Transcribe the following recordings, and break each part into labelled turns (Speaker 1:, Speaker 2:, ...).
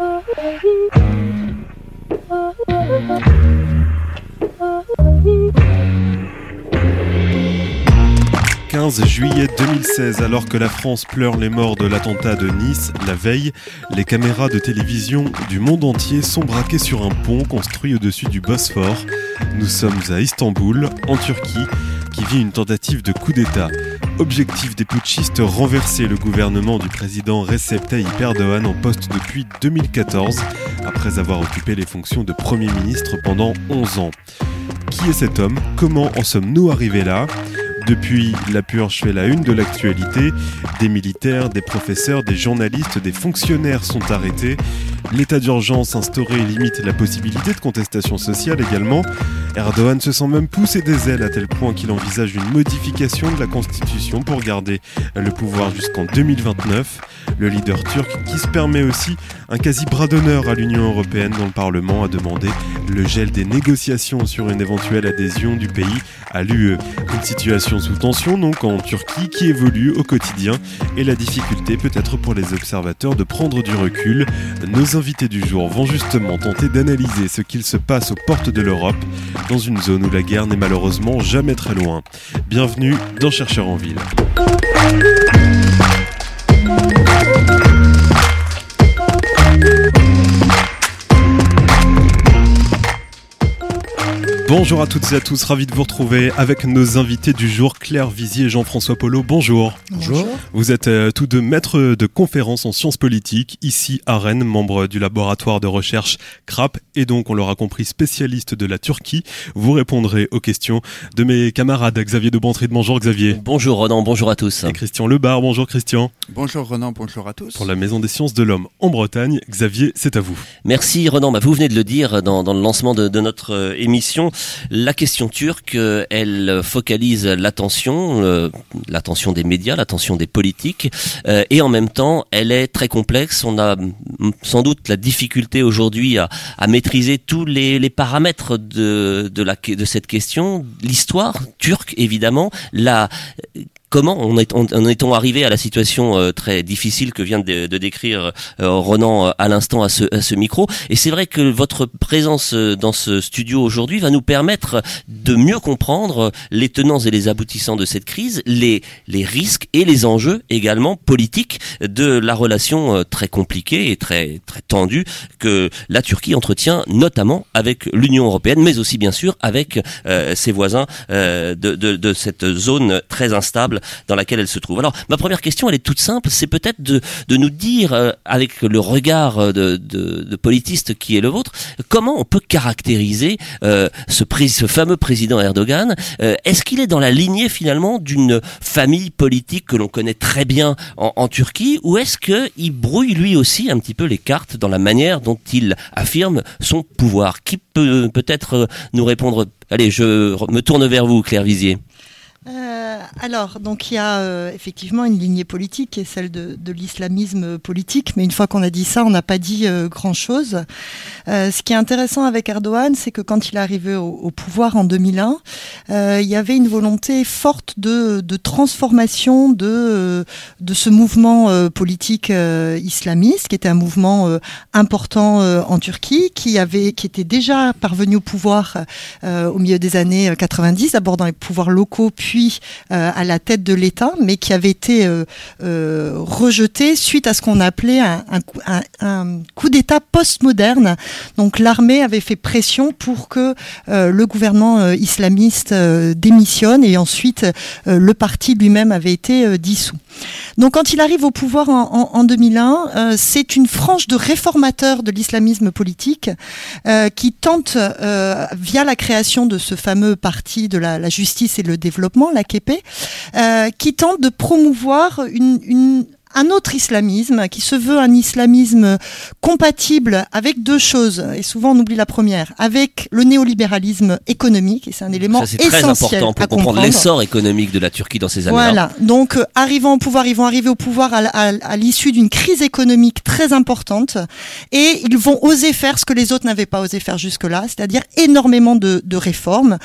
Speaker 1: « 15 juillet 2016, alors que la France pleure les morts de l'attentat de Nice, la veille, les caméras de télévision du monde entier sont braquées sur un pont construit au-dessus du Bosphore. Nous sommes à Istanbul, en Turquie, qui vit une tentative de coup d'État. Objectif des putschistes, renverser le gouvernement du président Recep Tayyip Erdogan en poste depuis 2014, après avoir occupé les fonctions de Premier ministre pendant 11 ans. Qui est cet homme ? Comment en sommes-nous arrivés là ? Depuis, la purge fait la une de l'actualité. Des militaires, des professeurs, des journalistes, des fonctionnaires sont arrêtés. L'état d'urgence instauré limite la possibilité de contestation sociale également. Erdogan se sent même pousser des ailes à tel point qu'il envisage une modification de la Constitution pour garder le pouvoir jusqu'en 2029. Le leader turc qui se permet aussi un quasi bras d'honneur à l'Union européenne dont le Parlement a demandé le gel des négociations sur une éventuelle adhésion du pays à l'UE. Une situation sous tension donc en Turquie qui évolue au quotidien et la difficulté peut-être pour les observateurs de prendre du recul. Nos invités du jour vont justement tenter d'analyser ce qu'il se passe aux portes de l'Europe dans une zone où la guerre n'est malheureusement jamais très loin. Bienvenue dans Chercheurs en ville. Bonjour à toutes et à tous, ravi de vous retrouver avec nos invités du jour, Claire Vizier et Jean-François Polo. Bonjour.
Speaker 2: Bonjour.
Speaker 1: Vous êtes tous deux maîtres de conférences en sciences politiques, ici à Rennes, membres du laboratoire de recherche CRAP, et donc, on l'aura compris, spécialiste de la Turquie. Vous répondrez aux questions de mes camarades Xavier de Bantrid. Bonjour Xavier.
Speaker 3: Bonjour Ronan, bonjour à tous.
Speaker 1: Et Christian Lebar. Bonjour Christian.
Speaker 2: Bonjour Ronan, bonjour à tous.
Speaker 1: Pour la Maison des Sciences de l'Homme en Bretagne, Xavier, c'est à vous.
Speaker 3: Merci Ronan, vous venez de le dire dans le lancement de notre émission. La question turque, elle focalise l'attention des médias, l'attention des politiques, et en même temps, elle est très complexe. On a sans doute la difficulté aujourd'hui à maîtriser tous les paramètres de cette question. L'histoire turque, évidemment, comment en est-on arrivé à la situation très difficile que vient de décrire Ronan à l'instant à ce micro. Et c'est vrai que votre présence dans ce studio aujourd'hui va nous permettre de mieux comprendre les tenants et les aboutissants de cette crise, les risques et les enjeux également politiques de la relation très compliquée et très très tendue que la Turquie entretient notamment avec l'Union européenne, mais aussi bien sûr avec ses voisins de cette zone très instable dans laquelle elle se trouve. Alors, ma première question, elle est toute simple, c'est peut-être de nous dire, avec le regard de politiste qui est le vôtre, comment on peut caractériser ce fameux président Erdogan. Est-ce qu'il est dans la lignée finalement d'une famille politique que l'on connaît très bien en Turquie, ou est-ce qu'il brouille lui aussi un petit peu les cartes dans la manière dont il affirme son pouvoir ? Qui peut peut-être nous répondre ? Allez, je me tourne vers vous, Claire Vizier.
Speaker 4: Alors, donc il y a effectivement une lignée politique qui est celle de l'islamisme politique, mais une fois qu'on a dit ça, on n'a pas dit grand-chose. Ce qui est intéressant avec Erdogan, c'est que quand il est arrivé au pouvoir en 2001, il y avait une volonté forte de transformation de ce mouvement politique islamiste, qui était un mouvement important en Turquie, qui était déjà parvenu au pouvoir au milieu des années 90, d'abord dans les pouvoirs locaux, puis à la tête de l'État, mais qui avait été rejeté suite à ce qu'on appelait un coup d'État postmoderne. Donc l'armée avait fait pression pour que le gouvernement islamiste démissionne, et ensuite le parti lui-même avait été dissous. Donc quand il arrive au pouvoir en 2001, c'est une frange de réformateurs de l'islamisme politique qui tente, via la création de ce fameux parti de la justice et le développement, l'AKP, qui tente de promouvoir un autre islamisme qui se veut un islamisme compatible avec deux choses, et souvent on oublie la première, avec le néolibéralisme économique, et c'est un élément essentiel. Ça, c'est très important
Speaker 3: pour comprendre l'essor économique de la Turquie dans ces années-là.
Speaker 4: Voilà, donc arrivant au pouvoir, ils vont arriver au pouvoir à l'issue d'une crise économique très importante, et ils vont oser faire ce que les autres n'avaient pas osé faire jusque-là, c'est-à-dire énormément de réformes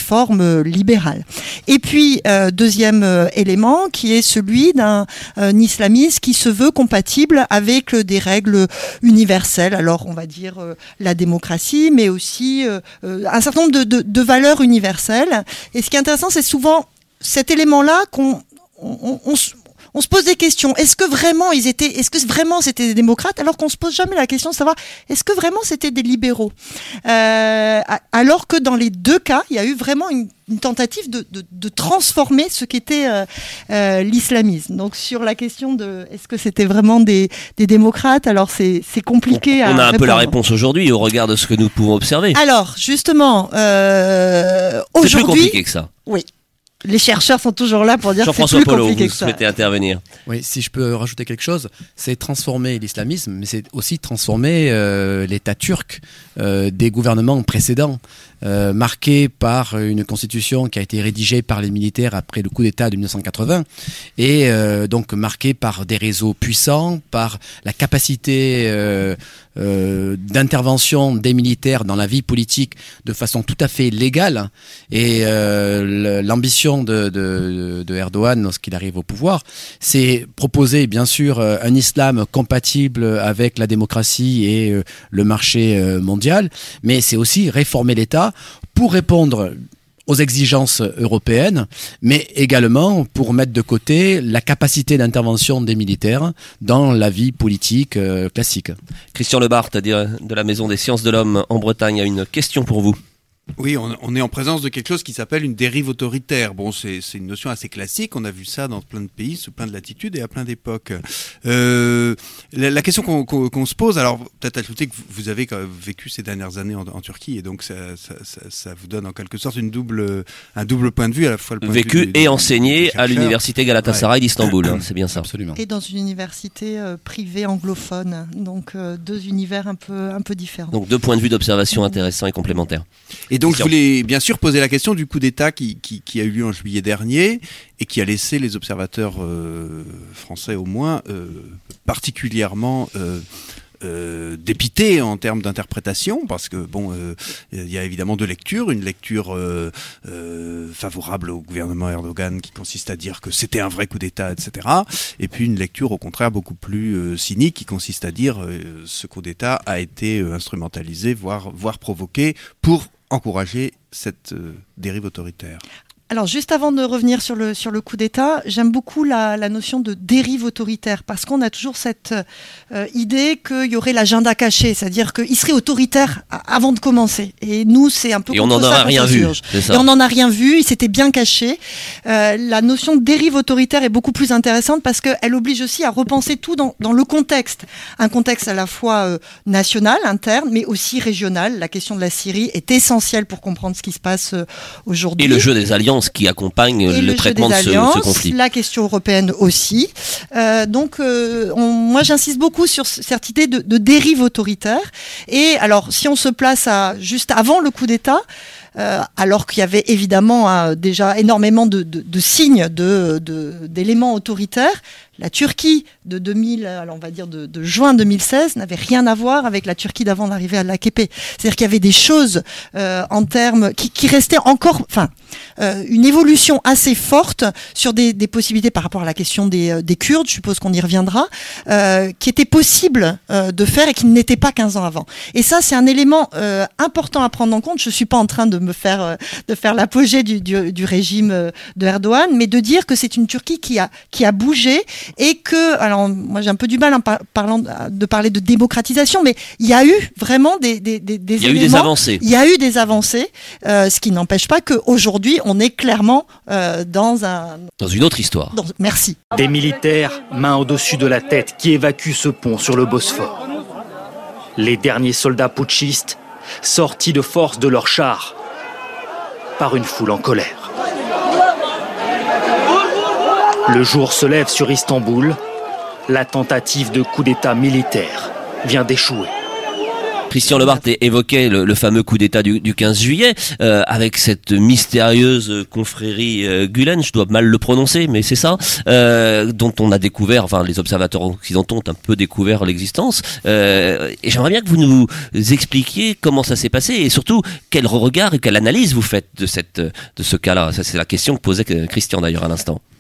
Speaker 4: libérales. Et puis, deuxième élément, qui est celui d'un islamisme qui se veut compatible avec des règles universelles. Alors, on va dire la démocratie, mais aussi un certain nombre de valeurs universelles. Et ce qui est intéressant, c'est souvent cet élément-là on se pose des questions. Est-ce que vraiment c'était des démocrates, alors qu'on se pose jamais la question de savoir est-ce que vraiment c'était des libéraux, alors que dans les deux cas, il y a eu vraiment une tentative de transformer ce qu'était l'islamisme. Donc sur la question de est-ce que c'était vraiment des démocrates, alors c'est compliqué à
Speaker 3: répondre. On a un peu la réponse aujourd'hui au regard de ce que nous pouvons observer.
Speaker 4: Alors justement,
Speaker 3: aujourd'hui, c'est plus compliqué que ça.
Speaker 4: Oui. Les chercheurs sont toujours là pour dire que c'est
Speaker 3: Jean-François
Speaker 4: plus
Speaker 3: Paulot,
Speaker 4: compliqué
Speaker 3: vous
Speaker 4: que ça.
Speaker 3: souhaitez intervenir.
Speaker 2: Oui, si je peux rajouter quelque chose, c'est transformer l'islamisme, mais c'est aussi transformer l'État turc des gouvernements précédents, marqué par une constitution qui a été rédigée par les militaires après le coup d'État de 1980, et donc marqué par des réseaux puissants, par la capacité d'intervention des militaires dans la vie politique de façon tout à fait légale, et l'ambition de Erdogan lorsqu'il arrive au pouvoir, c'est proposer bien sûr un islam compatible avec la démocratie et le marché mondial, mais c'est aussi réformer l'État pour répondre aux exigences européennes, mais également pour mettre de côté la capacité d'intervention des militaires dans la vie politique classique.
Speaker 3: Christian Lebart, de la Maison des Sciences de l'Homme en Bretagne, a une question pour vous.
Speaker 5: Oui, on est en présence de quelque chose qui s'appelle une dérive autoritaire. Bon, c'est une notion assez classique. On a vu ça dans plein de pays, sous plein de latitudes et à plein d'époques. La question qu'on se pose, alors peut-être ajouter que vous avez vécu ces dernières années en Turquie, et donc ça vous donne en quelque sorte un double point de vue, à la fois le point
Speaker 3: vécu
Speaker 5: de vue
Speaker 3: et enseigné à l'université Galatasaray d'Istanbul, hein, c'est bien ça.
Speaker 2: Absolument.
Speaker 4: Et dans une université privée anglophone, donc deux univers un peu différents.
Speaker 3: Donc deux points de vue d'observation intéressants et complémentaires.
Speaker 5: Et donc je voulais bien sûr poser la question du coup d'État qui a eu lieu en juillet dernier et qui a laissé les observateurs français au moins particulièrement dépité en termes d'interprétation, parce que bon, il y a évidemment deux lectures, une lecture favorable au gouvernement Erdogan qui consiste à dire que c'était un vrai coup d'État, etc. Et puis une lecture au contraire beaucoup plus cynique qui consiste à dire ce coup d'État a été instrumentalisé, voire provoqué pour encourager cette dérive autoritaire.
Speaker 4: Alors juste avant de revenir sur le coup d'État, j'aime beaucoup la notion de dérive autoritaire, parce qu'on a toujours cette idée qu'il y aurait l'agenda caché, c'est-à-dire qu'il serait autoritaire avant de commencer. Et nous, c'est un peu
Speaker 3: et on n'en a rien vu.
Speaker 4: Et on n'en a rien vu, il s'était bien caché. La notion de dérive autoritaire est beaucoup plus intéressante parce qu'elle oblige aussi à repenser tout dans le contexte. Un contexte à la fois national, interne, mais aussi régional. La question de la Syrie est essentielle pour comprendre ce qui se passe aujourd'hui.
Speaker 3: Et le jeu des alliances qui accompagne le traitement de ce conflit.
Speaker 4: La question européenne aussi. Moi j'insiste beaucoup sur cette idée de dérive autoritaire. Et alors si on se place juste avant le coup d'État, alors qu'il y avait évidemment déjà énormément de signes d'éléments autoritaires, la Turquie de 2000, alors on va dire de juin 2016, n'avait rien à voir avec la Turquie d'avant d'arriver à l'AKP. C'est-à-dire qu'il y avait des choses en termes qui restaient encore, une évolution assez forte sur des possibilités par rapport à la question des Kurdes, je suppose qu'on y reviendra, qui était possible de faire et qui n'était pas 15 ans avant. Et ça, c'est un élément important à prendre en compte. Je suis pas en train de faire l'apogée du régime de Erdogan, mais de dire que c'est une Turquie qui a bougé. Et que, alors moi j'ai un peu du mal en de parler de démocratisation, mais il y a eu vraiment des éléments.
Speaker 3: Il y a eu des avancées.
Speaker 4: Il y a eu des avancées, ce qui n'empêche pas qu'aujourd'hui on est clairement dans
Speaker 3: une autre histoire.
Speaker 4: Merci.
Speaker 6: Des militaires, main au-dessus de la tête, qui évacuent ce pont sur le Bosphore. Les derniers soldats putschistes sortis de force de leurs chars par une foule en colère. Le jour se lève sur Istanbul. La tentative de coup d'État militaire vient d'échouer.
Speaker 3: Christian Lebart évoquait le fameux coup d'État du 15 juillet, avec cette mystérieuse confrérie Gülen, je dois mal le prononcer, mais c'est ça, dont on a découvert, les observateurs occidentaux ont un peu découvert l'existence. Et j'aimerais bien que vous nous expliquiez comment ça s'est passé et surtout quel regard et quelle analyse vous faites de ce cas-là. Ça, c'est la question que posait Christian d'ailleurs à l'instant.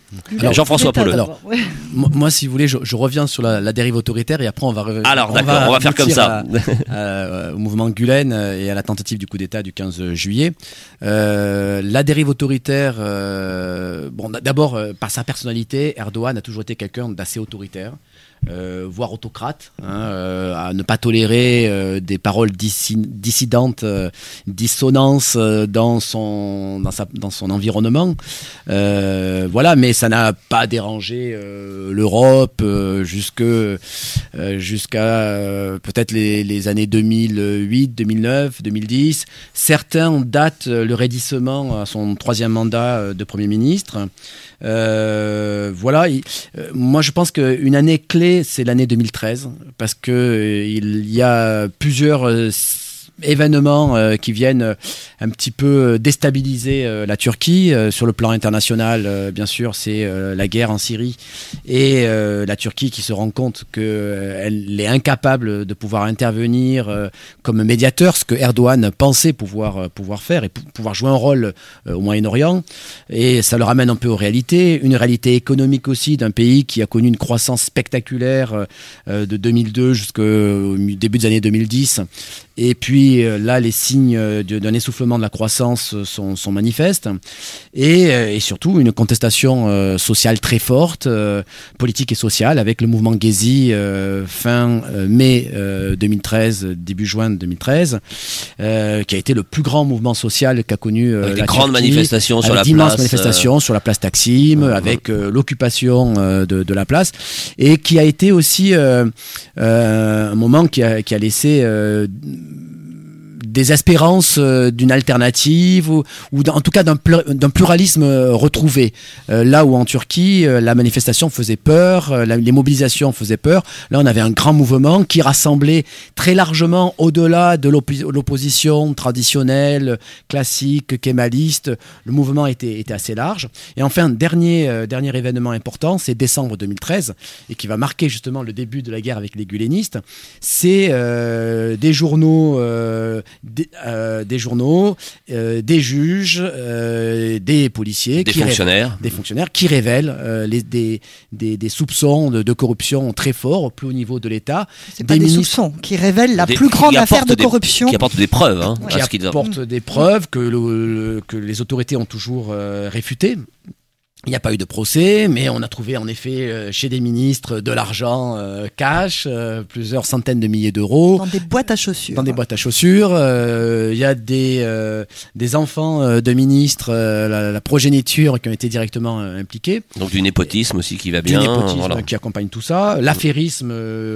Speaker 2: Alors,
Speaker 3: Jean-François Pauleux.
Speaker 2: Alors, moi, si vous voulez, je reviens sur la dérive autoritaire et après on va
Speaker 3: Alors, d'accord, on va faire comme ça.
Speaker 2: Au mouvement Gülen et à la tentative du coup d'État du 15 juillet. La dérive autoritaire, d'abord, par sa personnalité, Erdogan a toujours été quelqu'un d'assez autoritaire. Voire autocrate, à ne pas tolérer des paroles dissidentes, dissonances dans son environnement. Voilà, mais ça n'a pas dérangé l'Europe jusqu'à peut-être les années 2008, 2009, 2010. Certains datent le raidissement à son 3e mandat de Premier ministre. Voilà, moi je pense qu'une année clé, c'est l'année 2013, parce que il y a plusieurs événements qui viennent un petit peu déstabiliser la Turquie sur le plan international. Bien sûr, c'est la guerre en Syrie et la Turquie qui se rend compte qu'elle est incapable de pouvoir intervenir comme médiateur, ce que Erdogan pensait pouvoir faire et pouvoir jouer un rôle au Moyen-Orient. Et ça le ramène un peu aux réalités, une réalité économique aussi d'un pays qui a connu une croissance spectaculaire de 2002 jusqu'au début des années 2010. Et puis là, les signes d'un essoufflement de la croissance sont manifestes. Et surtout, une contestation sociale très forte, politique et sociale, avec le mouvement Gezi fin mai 2013, début juin 2013, qui a été le plus grand mouvement social qu'a connu la Turquie.
Speaker 3: Grandes manifestations sur la place.
Speaker 2: D'immenses manifestations sur la place Taksim, avec l'occupation de la place. Et qui a été aussi un moment qui a laissé des espérances d'une alternative ou en tout cas d'un pluralisme retrouvé. Là où en Turquie, la manifestation faisait peur, les mobilisations faisaient peur, là on avait un grand mouvement qui rassemblait très largement au-delà de l'opposition traditionnelle, classique, kémaliste. Le mouvement était assez large. Et enfin, dernier événement important, c'est décembre 2013 et qui va marquer justement le début de la guerre avec les gulenistes. C'est des journaux des juges, des policiers,
Speaker 3: des fonctionnaires
Speaker 2: qui révèlent des soupçons de corruption très forts au plus haut niveau de l'État.
Speaker 4: C'est pas des soupçons, qui révèlent la plus grande affaire de corruption.
Speaker 3: Qui apportent des preuves.
Speaker 2: Qui apportent des preuves que les autorités ont toujours réfutées. Il n'y a pas eu de procès, mais on a trouvé en effet chez des ministres de l'argent cash, plusieurs centaines de milliers d'euros.
Speaker 4: Dans des boîtes à chaussures.
Speaker 2: Il y a des enfants de ministres, la progéniture qui ont été directement impliqués.
Speaker 3: Donc du népotisme aussi qui va bien.
Speaker 2: Du népotisme qui accompagne tout ça. L'affairisme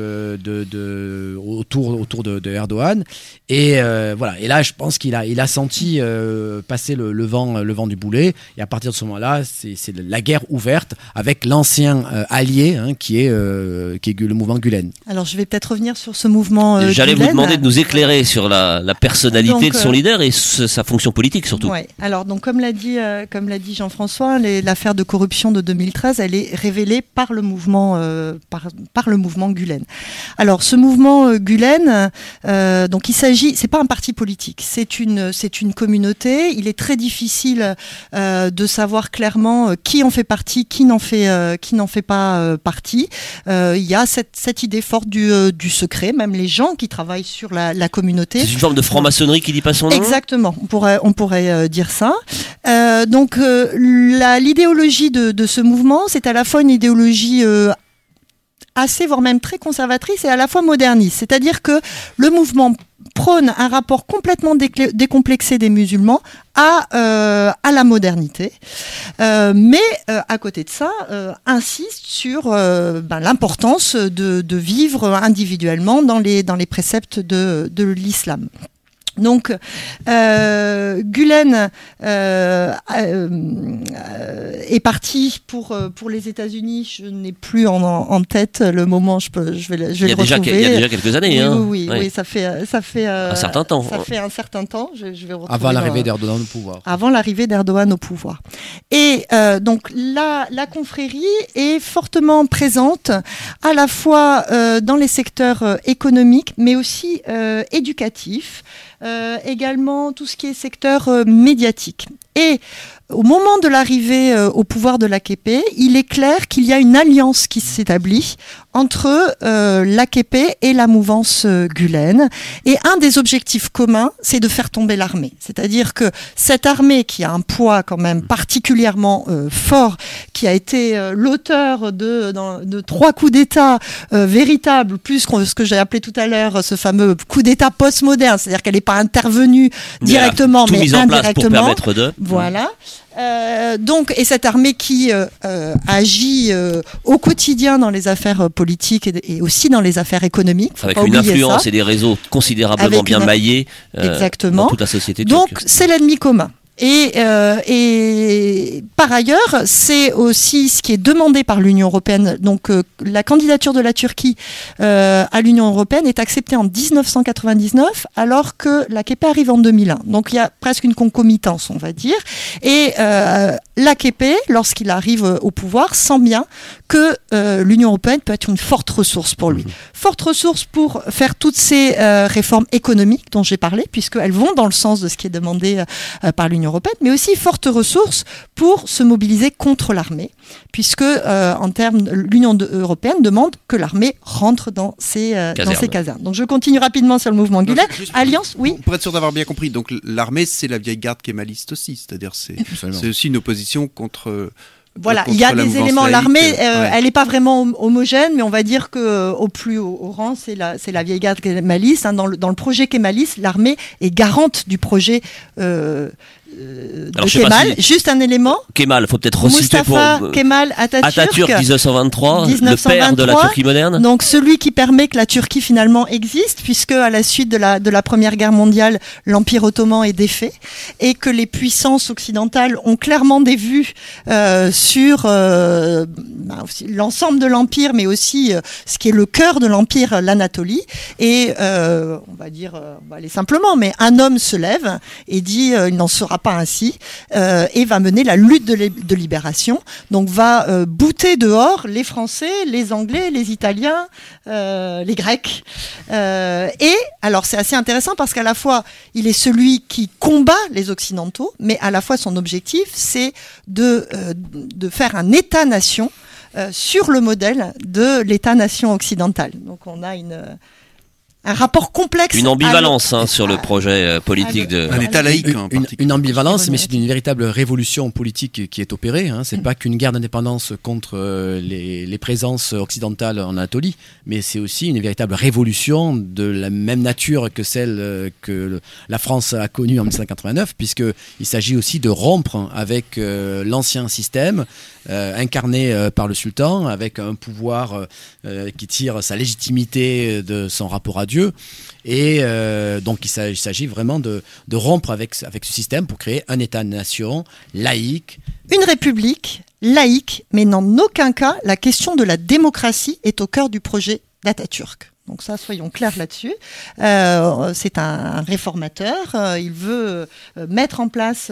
Speaker 2: autour de Erdogan. Et voilà. Et là, je pense qu'il a senti passer le vent du boulet. Et à partir de ce moment-là, c'est la guerre ouverte avec l'ancien allié qui est le mouvement Gülen.
Speaker 4: Alors je vais peut-être revenir sur ce mouvement
Speaker 3: J'allais
Speaker 4: Gülen.
Speaker 3: vous demander de nous éclairer sur la personnalité de son leader et sa fonction politique surtout.
Speaker 4: Ouais. Alors donc comme l'a dit Jean-François, l'affaire de corruption de 2013, elle est révélée par le mouvement par le mouvement Gülen. Alors ce mouvement Gülen, donc c'est pas un parti politique, c'est une communauté. Il est très difficile de savoir clairement qui en fait partie, qui n'en fait pas partie. Il y a cette idée forte du secret, même les gens qui travaillent sur la communauté.
Speaker 3: C'est une forme de franc-maçonnerie qui dit pas son nom.
Speaker 4: Exactement, on pourrait dire ça. Donc l'idéologie de ce mouvement, c'est à la fois une idéologie assez, voire même très conservatrice et à la fois moderniste. C'est-à-dire que le mouvement prône un rapport complètement décomplexé des musulmans à la modernité, mais à côté de ça, insiste sur l'importance de vivre individuellement dans les préceptes de l'islam. Donc, Gülen est parti pour les États-Unis. Je n'ai plus en tête le moment. Je vais le retrouver.
Speaker 3: Il y a déjà quelques années.
Speaker 4: Oui, ça fait
Speaker 3: un certain temps.
Speaker 4: Ça fait un certain temps. Je vais retrouver
Speaker 2: avant l'arrivée d'Erdogan au pouvoir.
Speaker 4: Avant l'arrivée d'Erdogan au pouvoir. Et donc la confrérie est fortement présente à la fois dans les secteurs économiques, mais aussi éducatifs. Également tout ce qui est secteur médiatique. Et au moment de l'arrivée au pouvoir de l'AKP, il est clair qu'il y a une alliance qui s'établit entre l'AKP et la mouvance Gülen. Et un des objectifs communs, c'est de faire tomber l'armée. C'est-à-dire que cette armée qui a un poids quand même particulièrement fort, qui a été l'auteur de 3 coups d'État véritables, plus ce que j'ai appelé tout à l'heure ce fameux coup d'État postmoderne, c'est-à-dire qu'elle n'est pas intervenue directement, mais
Speaker 3: mis en place pour permettre de...
Speaker 4: Voilà. Donc, et cette armée qui agit au quotidien dans les affaires politiques et aussi dans les affaires économiques.
Speaker 3: Avec une influence et des réseaux considérablement bien maillés dans toute la société turque.
Speaker 4: Donc, c'est l'ennemi commun. Et par ailleurs, c'est aussi ce qui est demandé par l'Union européenne. Donc, la candidature de la Turquie à l'Union européenne est acceptée en 1999, alors que l'AKP arrive en 2001. Donc, il y a presque une concomitance, on va dire. Et l'AKP, lorsqu'il arrive au pouvoir, sent bien que l'Union européenne peut être une forte ressource pour lui. Forte ressource pour faire toutes ces réformes économiques dont j'ai parlé, puisqu'elles vont dans le sens de ce qui est demandé par l'Union européenne, mais aussi forte ressource pour se mobiliser contre l'armée, puisque en termes, l'Union européenne demande que l'armée rentre dans ces casernes. Donc je continue rapidement sur le mouvement Gülen. Alliance, oui.
Speaker 5: Pour être sûr d'avoir bien compris, donc l'armée c'est la vieille garde kémaliste aussi, c'est-à-dire c'est aussi une opposition contre...
Speaker 4: Voilà, il y a des éléments. L'armée, elle n'est pas vraiment homogène, mais on va dire que au plus haut rang, c'est la vieille garde kémaliste. Dans le projet kémaliste, l'armée est garante du projet de Kemal. Juste un élément.
Speaker 3: Kemal, faut peut-être reciter
Speaker 4: Mustafa Kemal
Speaker 3: Atatürk 1923, le père de la Turquie moderne.
Speaker 4: Donc celui qui permet que la Turquie finalement existe, puisque à la suite de la Première Guerre mondiale, l'Empire ottoman est défait et que les puissances occidentales ont clairement des vues sur l'ensemble de l'empire, mais aussi ce qui est le cœur de l'empire, l'Anatolie. Et on va aller simplement, mais un homme se lève et dit il n'en sera pas ainsi, et va mener la lutte de libération. Donc va bouter dehors les Français, les Anglais, les Italiens, les Grecs. Et alors c'est assez intéressant parce qu'à la fois il est celui qui combat les Occidentaux, mais à la fois son objectif c'est de faire un État-nation sur le modèle de l'État-nation occidental. Donc on a un rapport complexe.
Speaker 3: Une ambivalence sur le projet politique de...
Speaker 5: Un État laïque.
Speaker 2: Une ambivalence, mais c'est une véritable révolution politique qui est opérée. C'est pas qu'une guerre d'indépendance contre les présences occidentales en Anatolie, mais c'est aussi une véritable révolution de la même nature que celle que la France a connue en 1989, puisqu'il s'agit aussi de rompre avec l'ancien système incarné par le sultan, avec un pouvoir qui tire sa légitimité de son rapport à Dieu. Et donc il s'agit vraiment de rompre avec ce système pour créer un État-nation laïque.
Speaker 4: Une république laïque, mais en aucun cas la question de la démocratie est au cœur du projet d'Atatürk. Donc ça, soyons clairs là-dessus. C'est un réformateur. Il veut mettre en place,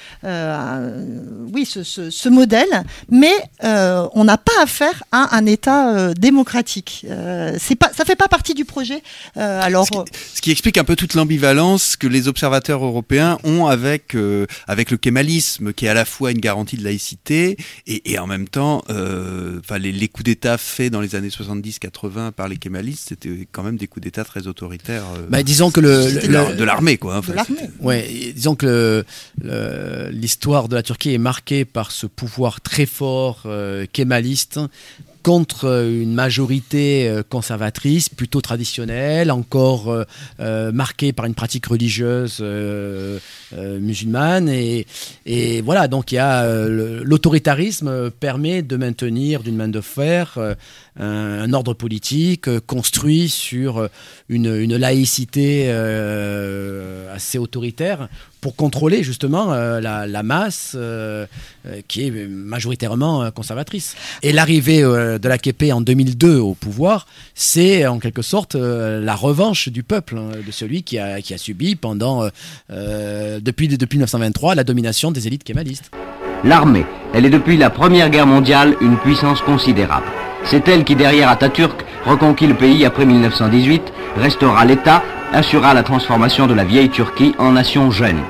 Speaker 4: ce modèle, mais on n'a pas affaire à un État démocratique. Ça fait pas partie du projet.
Speaker 5: Ce qui explique un peu toute l'ambivalence que les observateurs européens ont avec le kémalisme, qui est à la fois une garantie de laïcité et en même temps, les coups d'État faits dans les années 70-80 par les kémalistes, c'était quand même des coups d'État très autoritaires.
Speaker 2: Disons que
Speaker 5: de l'armée, quoi.
Speaker 2: Disons que l'histoire de la Turquie est marquée par ce pouvoir très fort kémaliste contre une majorité conservatrice, plutôt traditionnelle, encore marquée par une pratique religieuse musulmane. Et voilà, donc il y a l'autoritarisme permet de maintenir d'une main de fer un ordre politique construit sur une laïcité assez autoritaire pour contrôler justement la masse qui est majoritairement conservatrice. Et l'arrivée de l'AKP en 2002 au pouvoir, c'est en quelque sorte la revanche du peuple, de celui qui a subi pendant depuis 1923 la domination des élites kémalistes.
Speaker 7: L'armée, elle est depuis la Première Guerre mondiale une puissance considérable. C'est elle qui, derrière Atatürk, reconquit le pays après 1918, restaura l'État, assura la transformation de la vieille Turquie en nation jeune.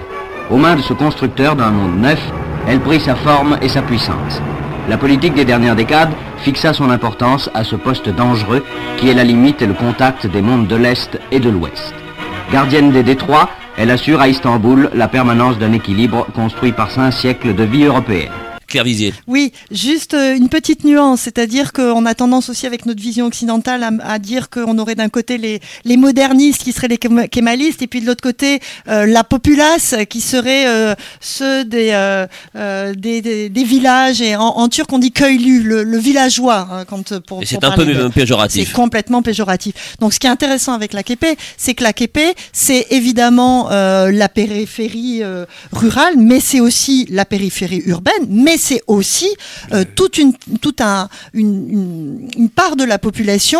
Speaker 7: Aux mains de ce constructeur d'un monde neuf, elle prit sa forme et sa puissance. La politique des dernières décades fixa son importance à ce poste dangereux qui est la limite et le contact des mondes de l'Est et de l'Ouest. Gardienne des détroits, elle assure à Istanbul la permanence d'un équilibre construit par 5 siècles de vie européenne.
Speaker 3: Claire Visier.
Speaker 4: Oui, juste une petite nuance, c'est-à-dire qu'on a tendance aussi avec notre vision occidentale à dire qu'on aurait d'un côté les modernistes qui seraient les kémalistes et puis de l'autre côté la populace qui serait ceux des villages, et en turc on dit köylü, le villageois, hein,
Speaker 3: et c'est un peu péjoratif.
Speaker 4: C'est complètement péjoratif. Donc ce qui est intéressant avec l'AKP, c'est que l'AKP c'est évidemment la périphérie rurale, mais c'est aussi la périphérie urbaine, mais c'est aussi toute une part de la population,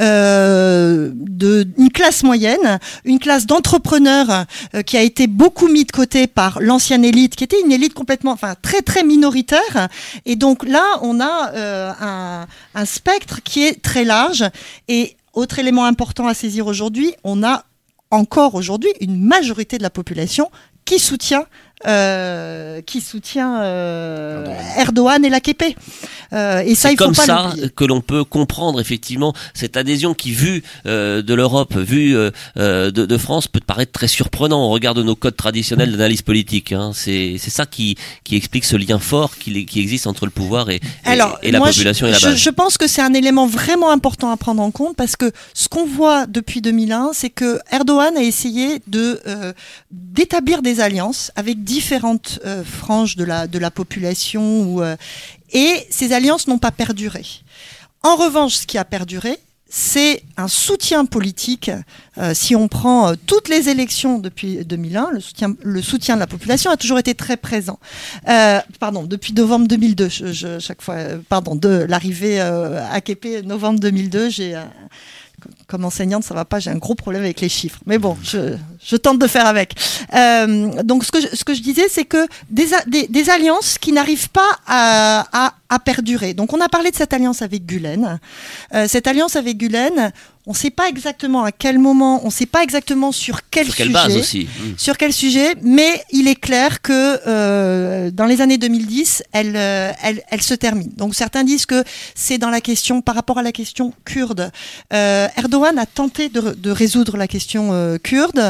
Speaker 4: une classe moyenne, une classe d'entrepreneurs qui a été beaucoup mis de côté par l'ancienne élite, qui était une élite très très minoritaire. Et donc là, on a un spectre qui est très large. Et autre élément important à saisir aujourd'hui, on a encore aujourd'hui une majorité de la population qui soutient Erdogan et l'AKP. Et ça,
Speaker 3: c'est comme ça que l'on peut comprendre effectivement cette adhésion qui, vue de l'Europe, vue de France, peut paraître très surprenant au regard de nos codes traditionnels d'analyse politique. Hein. C'est ça qui explique ce lien fort qui existe entre le pouvoir et la population et la base.
Speaker 4: Je pense que c'est un élément vraiment important à prendre en compte, parce que ce qu'on voit depuis 2001, c'est que Erdogan a essayé d'établir des alliances avec différentes franges de la population, et ces alliances n'ont pas perduré. En revanche, ce qui a perduré, c'est un soutien politique. Si on prend toutes les élections depuis 2001, le soutien de la population a toujours été très présent. Depuis novembre 2002, de l'arrivée AKP novembre 2002, comme enseignante, ça va pas, j'ai un gros problème avec les chiffres. Mais bon, je tente de faire avec. Donc ce que je disais, c'est que des alliances qui n'arrivent pas à perdurer. Donc on a parlé de cette alliance avec Gülen. Cette alliance avec Gülen, on ne sait pas exactement à quel moment, on ne sait pas exactement sur quel
Speaker 3: base aussi.
Speaker 4: Sur quel sujet, mais il est clair que dans les années 2010, elle se termine. Donc certains disent que c'est par rapport à la question kurde. Erdogan a tenté de résoudre la question kurde.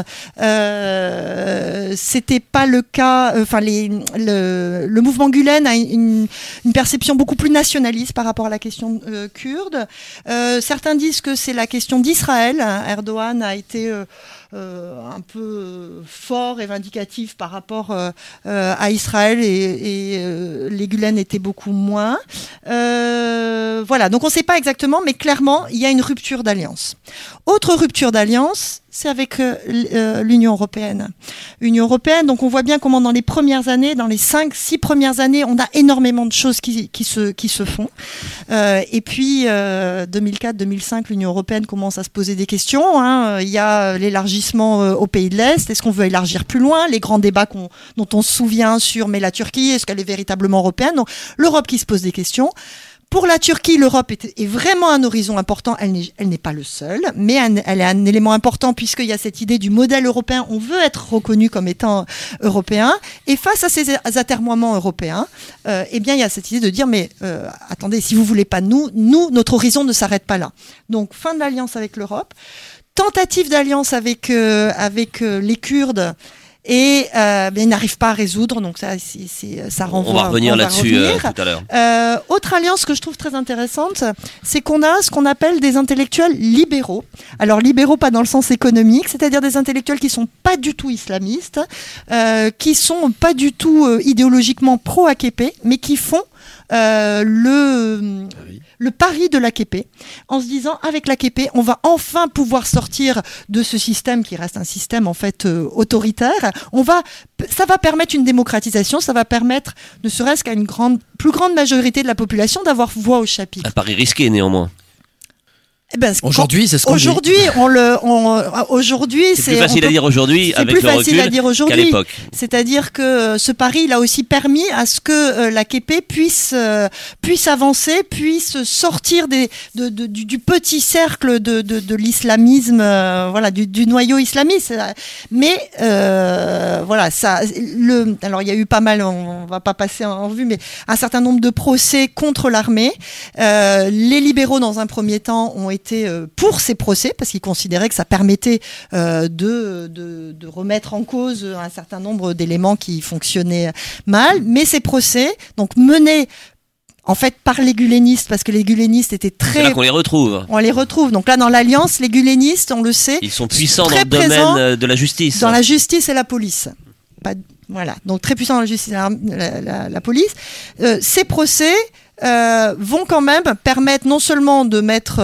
Speaker 4: C'était pas le cas. Le mouvement Gülen a une perception beaucoup plus nationaliste par rapport à la question kurde. Certains disent que c'est la question d'Israël. Erdogan a été un peu fort et vindicatif par rapport à Israël, et les Gülen étaient beaucoup moins. Voilà, donc on ne sait pas exactement, mais clairement, il y a une rupture d'alliance. Autre rupture d'alliance, c'est avec l'Union européenne. L'Union européenne, donc on voit bien comment dans les premières années, dans les 5-6 premières années, on a énormément de choses qui se font. Et puis, 2004-2005, l'Union européenne commence à se poser des questions. Hein. Il y a l'élargissement aux pays de l'Est. Est-ce qu'on veut élargir plus loin? Les grands débats dont on se souvient mais la Turquie, est-ce qu'elle est véritablement européenne? Donc, l'Europe qui se pose des questions. Pour la Turquie, l'Europe est vraiment un horizon important. Elle n'est pas le seul, mais elle est un élément important, puisqu'il y a cette idée du modèle européen. On veut être reconnu comme étant européen. Et face à ces atermoiements européens, il y a cette idée de dire, mais attendez, si vous voulez pas de nous, notre horizon ne s'arrête pas là. Donc, fin de l'alliance avec l'Europe. Tentative d'alliance avec les Kurdes. Et ils n'arrivent pas à résoudre, donc ça renvoie.
Speaker 3: On va revenir là-dessus tout à l'heure.
Speaker 4: Autre alliance que je trouve très intéressante, c'est qu'on a ce qu'on appelle des intellectuels libéraux. Alors libéraux pas dans le sens économique, c'est-à-dire des intellectuels qui sont pas du tout islamistes, qui sont pas du tout idéologiquement pro-AKP, mais qui font le pari de l'AKP, en se disant, avec l'AKP, on va enfin pouvoir sortir de ce système qui reste un système en fait autoritaire. Ça va permettre une démocratisation, ça va permettre, ne serait-ce qu'à une plus grande majorité de la population, d'avoir voix au chapitre.
Speaker 3: Un pari risqué néanmoins.
Speaker 2: Aujourd'hui, c'est ce qu'on
Speaker 4: aujourd'hui, aujourd'hui,
Speaker 3: c'est plus facile à dire aujourd'hui avec le recul qu'à l'époque.
Speaker 4: C'est-à-dire que ce pari, il a aussi permis à ce que l'AKP puisse avancer, puisse sortir du petit cercle de l'islamisme, voilà, du noyau islamiste. Mais voilà, ça, alors il y a eu pas mal, on va pas passer en revue, mais un certain nombre de procès contre l'armée. Les libéraux, dans un premier temps, ont été pour ces procès parce qu'ils considéraient que ça permettait de remettre en cause un certain nombre d'éléments qui fonctionnaient mal. Mais ces procès, donc menés en fait par les gulenistes, parce que les gulenistes étaient très...
Speaker 3: C'est là qu'on les retrouve.
Speaker 4: On les retrouve. Donc là, dans l'Alliance, les gulenistes, on le sait...
Speaker 3: Ils sont puissants dans le domaine de la justice.
Speaker 4: Dans la justice et la police. Voilà. Donc très puissants dans la justice et la police. Ces procès... vont quand même permettre non seulement de mettre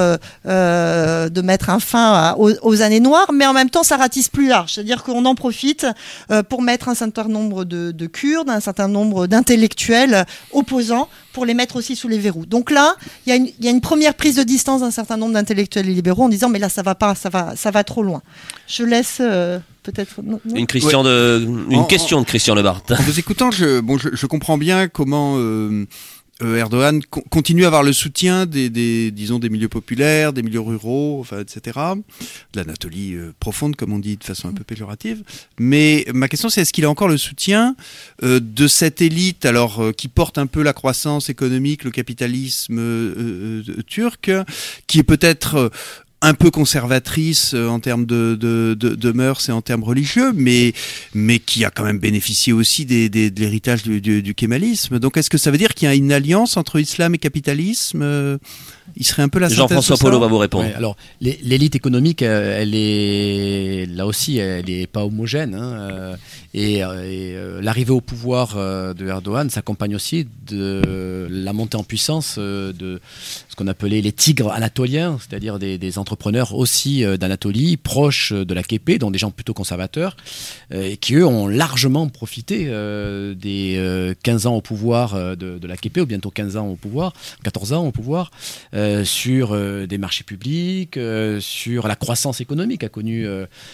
Speaker 4: un fin aux années noires, mais en même temps ça ratisse plus large, c'est-à-dire qu'on en profite pour mettre un certain nombre de Kurdes, un certain nombre d'intellectuels opposants, pour les mettre aussi sous les verrous. Donc là, il y a une première prise de distance d'un certain nombre d'intellectuels et libéraux en disant mais là ça va pas, ça va trop loin. Je laisse peut-être
Speaker 3: une question de Christian Lebart.
Speaker 5: En vous écoutant, je comprends bien comment Erdogan continue à avoir le soutien disons des milieux populaires, des milieux ruraux, enfin, etc. De l'Anatolie profonde, comme on dit de façon un peu péjorative. Mais ma question, c'est est-ce qu'il a encore le soutien de cette élite, alors qui porte un peu la croissance économique, le capitalisme turc, qui est peut-être un peu conservatrice en termes de mœurs et en termes religieux, mais qui a quand même bénéficié aussi de l'héritage du kémalisme. Donc est-ce que ça veut dire qu'il y a une alliance entre islam et capitalisme Il serait un peu la synthèse.
Speaker 3: Jean-François Paulot va vous répondre.
Speaker 2: Ouais, alors, l'élite économique, elle est là aussi, elle n'est pas homogène. Et l'arrivée au pouvoir de Erdogan s'accompagne aussi de la montée en puissance de ce qu'on appelait les tigres anatoliens, c'est-à-dire des entrepreneurs aussi d'Anatolie, proches de l'AKP, dont des gens plutôt conservateurs, et qui eux ont largement profité des 15 ans au pouvoir de l'AKP, ou bientôt 15 ans au pouvoir, 14 ans au pouvoir, sur des marchés publics, sur la croissance économique qu'a connue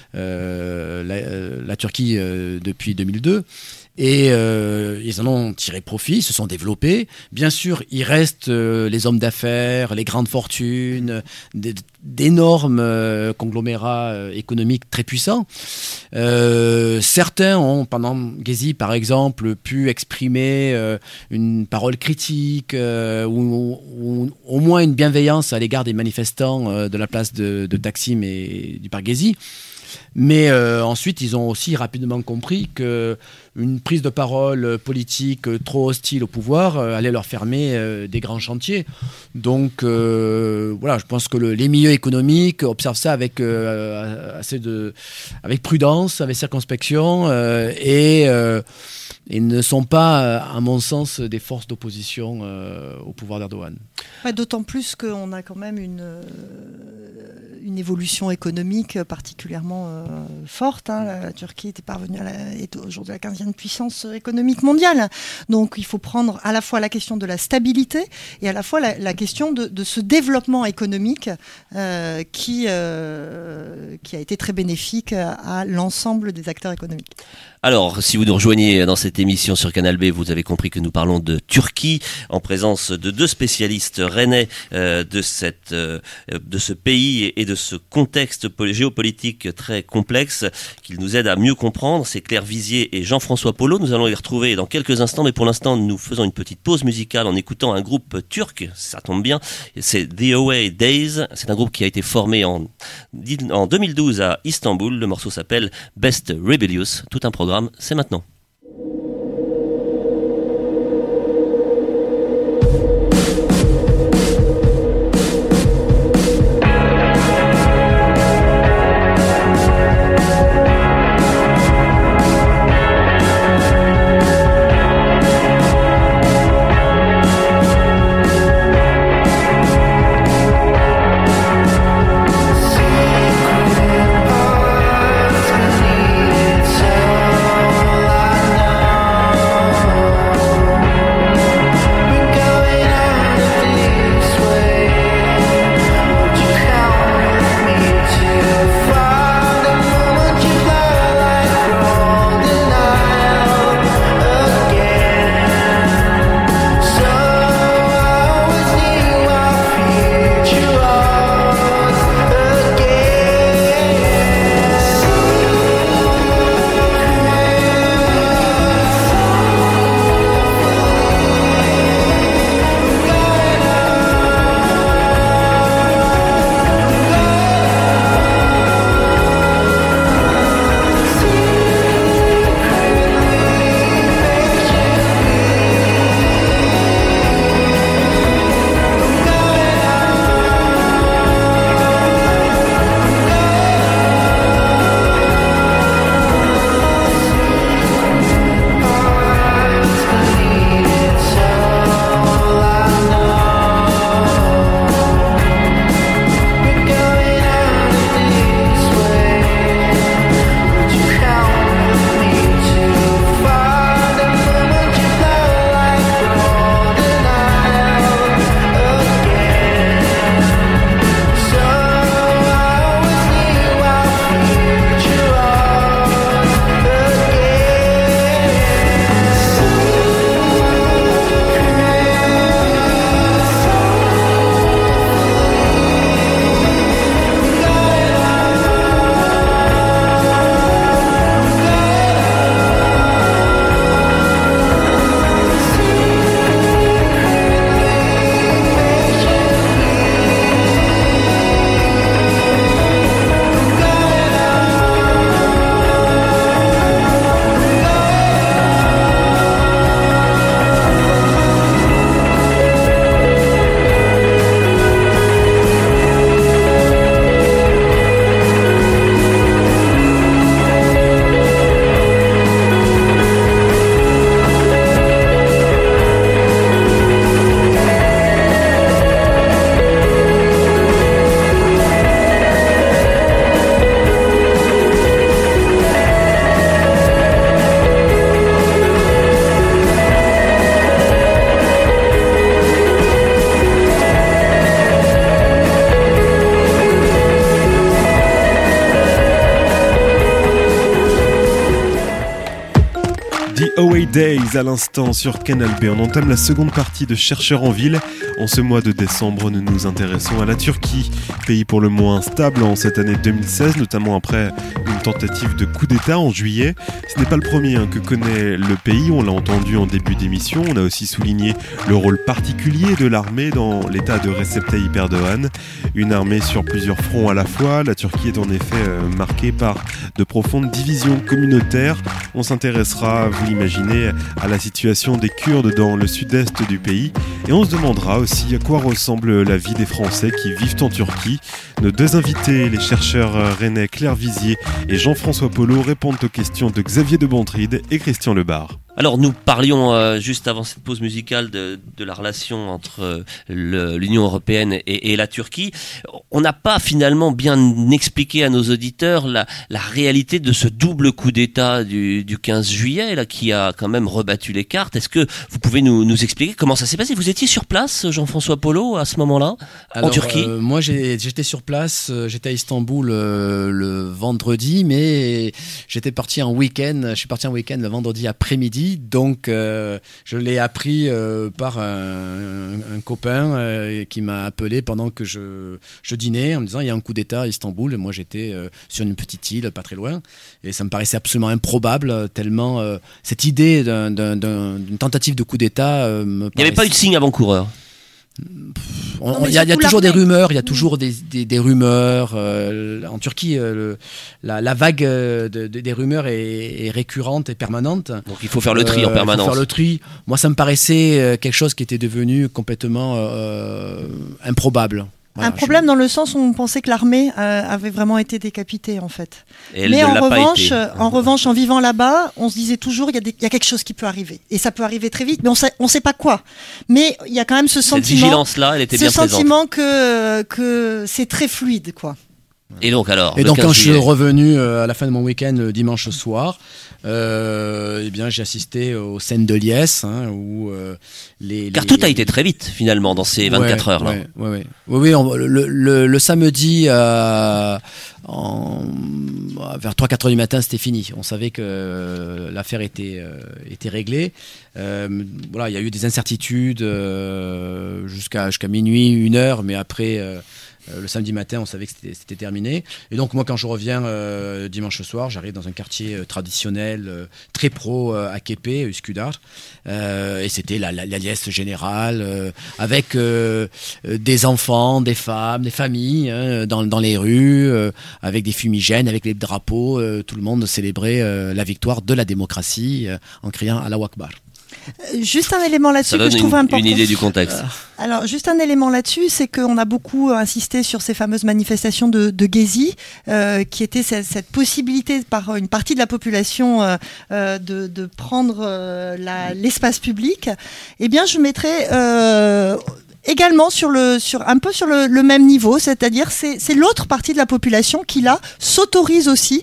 Speaker 2: la Turquie depuis 2002. Et ils en ont tiré profit, se sont développés. Bien sûr, il reste les hommes d'affaires, les grandes fortunes, d'énormes conglomérats économiques très puissants. Certains ont, pendant Gezi par exemple, pu exprimer une parole critique ou au moins une bienveillance à l'égard des manifestants de la place de Taksim et du parc Gezi. Mais ensuite, ils ont aussi rapidement compris qu'une prise de parole politique trop hostile au pouvoir allait leur fermer des grands chantiers. Donc voilà, je pense que les milieux économiques observent ça avec prudence, avec circonspection et ne sont pas, à mon sens, des forces d'opposition au pouvoir d'Erdogan.
Speaker 4: Ouais, d'autant plus qu'on a quand même une évolution économique particulièrement forte. La Turquie est aujourd'hui la 15e puissance économique mondiale. Donc il faut prendre à la fois la question de la stabilité et à la fois la question de ce développement économique qui a été très bénéfique à l'ensemble des acteurs économiques.
Speaker 3: Alors, si vous nous rejoignez dans cette émission sur Canal B, vous avez compris que nous parlons de Turquie, en présence de deux spécialistes rennais de ce pays et de ce contexte géopolitique très complexe qu'ils nous aident à mieux comprendre. C'est Claire Vizier et Jean-François Paulot. Nous allons les retrouver dans quelques instants, mais pour l'instant, nous faisons une petite pause musicale en écoutant un groupe turc. Ça tombe bien, c'est The Away Days. C'est un groupe qui a été formé en 2012 à Istanbul. Le morceau s'appelle Best Rebellious. Tout un programme, c'est maintenant.
Speaker 8: Secret hearts beneath, so
Speaker 1: Days à l'instant sur Canal B. On entame la seconde partie de Chercheurs en ville. En ce mois de décembre, nous nous intéressons à la Turquie, pays pour le moins stable en cette année 2016, notamment après une tentative de coup d'État en juillet. Ce n'est pas le premier que connaît le pays, on l'a entendu en début d'émission. On a aussi souligné le rôle particulier de l'armée dans l'état de Recep Tayyip Erdogan. Une armée sur plusieurs fronts à la fois. La Turquie est en effet marquée par de profondes divisions communautaires. On s'intéressera, vous l'imaginez, à la situation des Kurdes dans le sud-est du pays. Et on se demandera aussi à quoi ressemble la vie des Français qui vivent en Turquie. Nos deux invités, les chercheurs rennais Claire Vizier et Jean-François Polo, répondent aux questions de Xavier de Bontride et Christian Lebar.
Speaker 3: Alors nous parlions juste avant cette pause musicale de la relation entre l'Union européenne et la Turquie. On n'a pas finalement bien expliqué à nos auditeurs la réalité de ce double coup d'État du 15 juillet là, qui a quand même rebattu les cartes. Est-ce que vous pouvez nous expliquer comment ça s'est passé ? Vous étiez sur place, Jean-François Polo, à ce moment-là, en Turquie ?
Speaker 2: Moi j'étais sur place, j'étais à Istanbul le vendredi, mais j'étais parti en week-end. Je suis parti en week-end le vendredi après-midi. Donc je l'ai appris par un copain qui m'a appelé pendant que je dînais en me disant il y a un coup d'État à Istanbul. Et moi j'étais sur une petite île pas très loin et ça me paraissait absolument improbable tellement cette idée d'une tentative de coup d'État me paraissait...
Speaker 3: Il n'y avait pas eu de signe avant-coureur.
Speaker 2: Il y a toujours des rumeurs, il y a toujours des rumeurs. En Turquie, la vague des rumeurs est récurrente et permanente.
Speaker 3: Donc il faut faire le tri en permanence.
Speaker 2: Faire le tri. Moi, ça me paraissait quelque chose qui était devenu complètement improbable. Voilà,
Speaker 4: un problème dans le sens où on pensait que l'armée avait vraiment été décapitée en fait.
Speaker 3: Mais
Speaker 4: en revanche, en vivant là-bas, on se disait toujours il y a quelque chose qui peut arriver et ça peut arriver très vite, mais on sait pas quoi. Mais il y a quand même ce sentiment.
Speaker 3: Cette vigilance-là, elle était bien présente.
Speaker 4: Ce sentiment que c'est très fluide, quoi.
Speaker 3: Et donc
Speaker 2: quand je suis revenu à la fin de mon week-end le dimanche soir, eh bien j'ai assisté aux scènes de liesse où
Speaker 3: car tout a été très vite finalement dans ces 24 heures là.
Speaker 2: Oui, le samedi vers 3-4 heures du matin c'était fini. On savait que l'affaire était réglée. Voilà, il y a eu des incertitudes jusqu'à minuit, 1h, mais après. Le samedi matin, on savait que c'était terminé. Et donc, moi, quand je reviens dimanche soir, j'arrive dans un quartier traditionnel, très pro AKP, Üsküdar. Et c'était la liesse générale, avec des enfants, des femmes, des familles dans les rues, avec des fumigènes, avec les drapeaux. Tout le monde célébrait la victoire de la démocratie en criant Allahu Akbar.
Speaker 4: Juste un élément là-dessus que je trouve important.
Speaker 3: Une idée du contexte.
Speaker 4: Alors, juste un élément là-dessus, c'est qu'on a beaucoup insisté sur ces fameuses manifestations de Gezi, qui était cette possibilité par une partie de la population de prendre l'espace public. Eh bien, je mettrais également sur le même niveau, c'est-à-dire c'est l'autre partie de la population qui là s'autorise aussi